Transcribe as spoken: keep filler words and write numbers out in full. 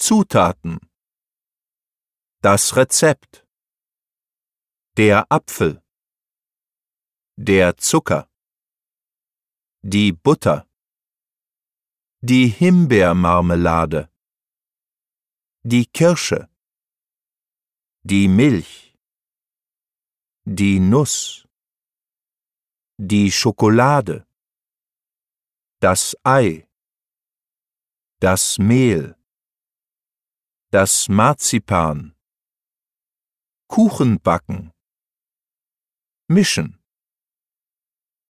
Zutaten. Das Rezept. Der Apfel. Der Zucker. Die Butter. Die Himbeermarmelade. Die Kirsche. Die Milch. Die Nuss. Die Schokolade. Das Ei. Das Mehl. Das Marzipan. Kuchen backen. Mischen.